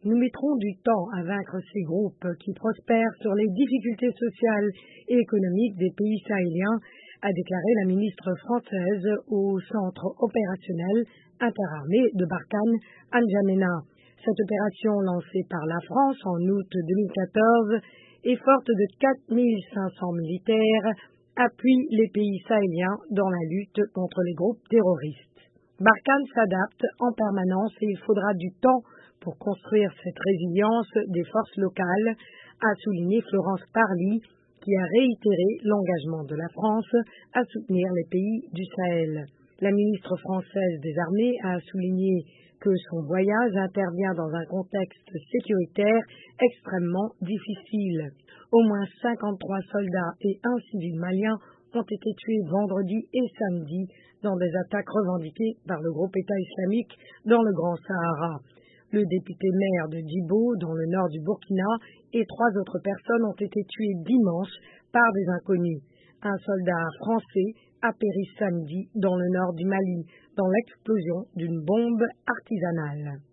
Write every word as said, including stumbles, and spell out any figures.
Nous mettrons du temps à vaincre ces groupes qui prospèrent sur les difficultés sociales et économiques des pays sahéliens, a déclaré la ministre française au centre opérationnel interarmé de Barkhane, à N'Djamena. Cette opération lancée par la France en août deux mille quatorze et forte de quatre mille cinq cents militaires appuie les pays sahéliens dans la lutte contre les groupes terroristes. Barkhane s'adapte en permanence et il faudra du temps pour construire cette résilience des forces locales, a souligné Florence Parly, qui a réitéré l'engagement de la France à soutenir les pays du Sahel. La ministre française des Armées a souligné que son voyage intervient dans un contexte sécuritaire extrêmement difficile. Au moins cinquante-trois soldats et un civil malien ont été tués vendredi et samedi dans des attaques revendiquées par le groupe État islamique dans le Grand Sahara. Le député maire de Djibo, dans le nord du Burkina, et trois autres personnes ont été tuées dimanche par des inconnus. Un soldat français a péri samedi dans le nord du Mali, dans l'explosion d'une bombe artisanale.